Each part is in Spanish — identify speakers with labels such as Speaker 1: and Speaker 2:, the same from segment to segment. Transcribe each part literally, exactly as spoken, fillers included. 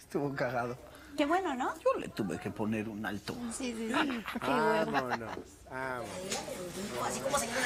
Speaker 1: Estuvo cagado.
Speaker 2: Qué bueno, ¿no?
Speaker 1: Yo le tuve que poner un alto.
Speaker 2: Sí, sí, sí. Qué bueno.
Speaker 3: Vámonos, vámonos.
Speaker 2: Así como se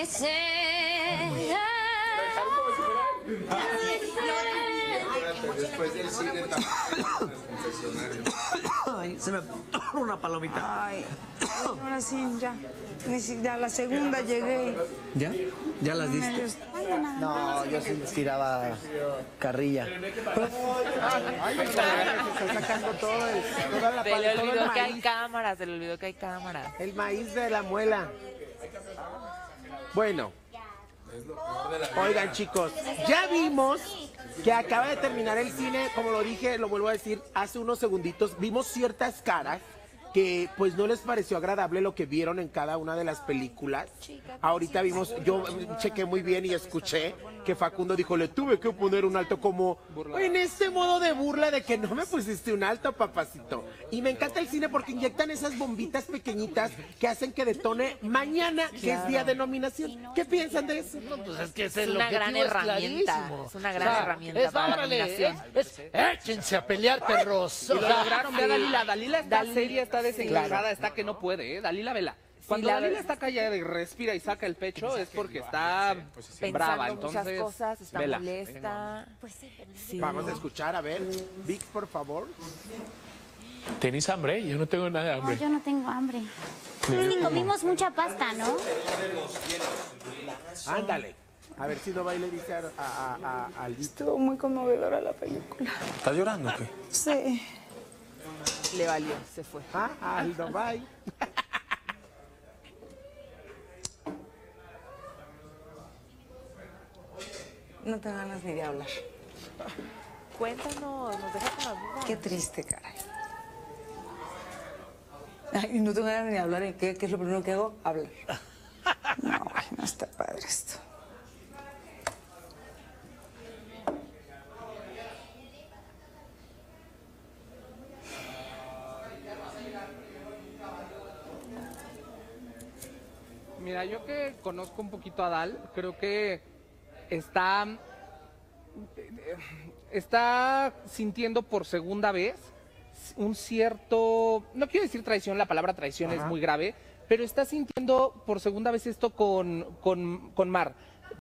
Speaker 4: Después del cine también.
Speaker 1: Ay, se me atoró una palomita.
Speaker 5: Ay, ahora sí, ya. Ni siquiera la segunda llegué.
Speaker 1: ¿Ya? ¿Ya las diste? No, yo sí tiraba carrilla.
Speaker 3: Ay, se está sacando todo el, toda la
Speaker 6: Se
Speaker 3: pal-
Speaker 6: le
Speaker 3: todo el
Speaker 6: olvidó que hay
Speaker 3: maíz,
Speaker 6: cámara, se le olvidó que hay cámara.
Speaker 3: el maíz de la muela. Bueno. Oigan, chicos, ya vimos que acaba de terminar el cine, como lo dije, lo vuelvo a decir, hace unos segunditos, vimos ciertas caras que pues no les pareció agradable lo que vieron en cada una de las películas. Ahorita vimos, yo chequé muy bien y escuché que Facundo dijo, le tuve que poner un alto, como en ese modo de burla de que no me pusiste un alto, papacito. Y me encanta el cine porque inyectan esas bombitas pequeñitas que hacen que detone mañana, que es día de nominación. ¿Qué piensan de eso?
Speaker 1: No, pues es que
Speaker 6: Es una gran herramienta. Es una gran herramienta para la nominación.
Speaker 1: Es, es, échense a pelear, perros.
Speaker 7: Y lo lograron, ve a Dalila. Dalila está
Speaker 6: Dalila,
Speaker 7: seria, está desenganada,
Speaker 1: claro.
Speaker 7: está que no puede, ¿eh? Dalila, vela. Cuando
Speaker 6: la
Speaker 7: Dalila
Speaker 6: ve-
Speaker 7: está callada y respira y saca el pecho es porque está
Speaker 6: Pensando
Speaker 7: brava,
Speaker 6: muchas
Speaker 7: entonces
Speaker 6: cosas, está
Speaker 7: vela.
Speaker 6: molesta.
Speaker 2: Pues sí, pero
Speaker 6: Sí.
Speaker 3: Vamos a escuchar, a ver, Vic, por favor.
Speaker 8: ¿Tenéis hambre? Yo no tengo nada de
Speaker 2: no,
Speaker 8: hambre.
Speaker 2: yo no tengo hambre. Pues ni comimos mucha pasta, ¿no?
Speaker 3: Ándale. A ver si no va y le dice a, a, a, a Aldito.
Speaker 5: Estuvo muy conmovedora la película.
Speaker 8: ¿Estás llorando o qué?
Speaker 5: Sí.
Speaker 6: Le valió, se fue.
Speaker 3: Ah, Aldo, bye.
Speaker 5: No tengo ganas ni de hablar.
Speaker 6: Cuéntanos, nos deja con la duda.
Speaker 5: Qué triste, caray. Ay, no tengo ganas ni de hablar. ¿Y ¿Qué, ¿Qué es lo primero que hago? Hablar. No, güey, no está padre esto.
Speaker 7: Mira, yo que conozco un poquito a Dal, creo que está, está sintiendo por segunda vez un cierto, no quiero decir traición, la palabra traición es muy grave, pero está sintiendo por segunda vez esto con, con, con Mar.